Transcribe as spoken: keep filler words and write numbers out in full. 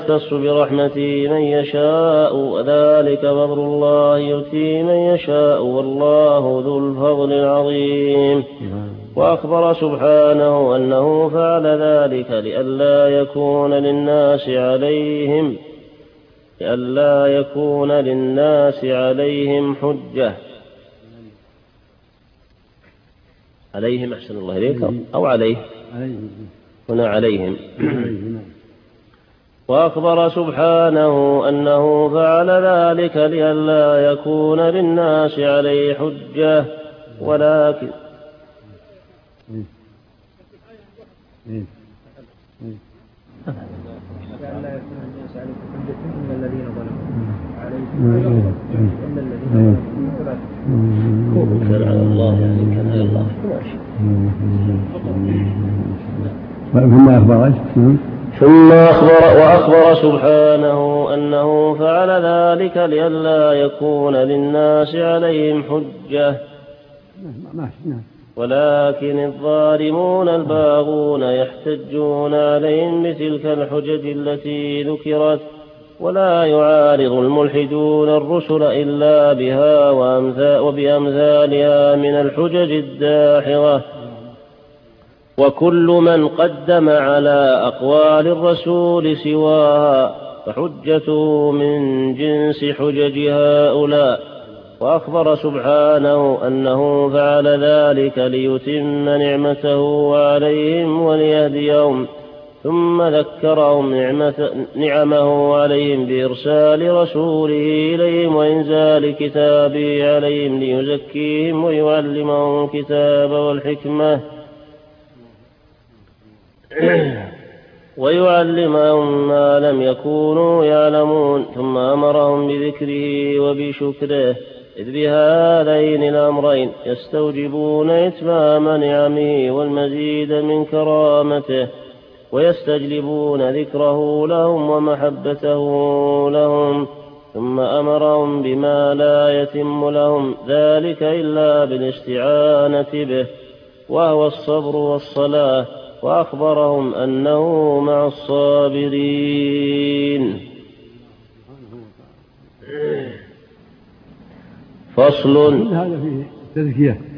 يختص برحمته من يشاء وذلك فضل الله يؤتيه من يشاء والله ذو الفضل العظيم. وأخبر سبحانه أنه فعل ذلك لئلا يكون للناس عليهم لئلا يكون للناس عليهم حجة عليهم أحسن الله إليك أو عليه هنا عليهم. وأخبر سبحانه أنه فعل ذلك لئلا يكون للناس عليه حجة ولكن لئلا يكون للناس عليه حجة إلا الذين ظلموا عليهم إلا الذين ظلموا كان على الله يعني كان على الله ثم أخبر ثم أخبر وأخبر سبحانه أنه فعل ذلك لئلا يكون للناس عليهم حجة ولكن الظالمون الباغون يحتجون عليهم بتلك الحجج التي ذكرت ولا يعارض الملحدون الرسل إلا بها وبأمثالها من الحجج الداحضة. وكل من قدم على أقوال الرسول سواها فحجته من جنس حجج هؤلاء. وأخبر سبحانه أنه فعل ذلك ليتم نعمته عليهم وليهديهم ثم ذكرهم نعمه عليهم بإرسال رسوله إليهم وإنزال كتابه عليهم ليزكيهم ويعلمهم الكتاب والحكمة ويعلمهم ما لم يكونوا يعلمون ثم أمرهم بذكره وبشكره إذ بهذين الأمرين يستوجبون إتمام نعمه والمزيد من كرامته ويستجلبون ذكره لهم ومحبته لهم. ثم أمرهم بما لا يتم لهم ذلك إلا بالاستعانة به وهو الصبر والصلاة وأخبرهم أنه مع الصابرين. فصل هذا فيه تزكية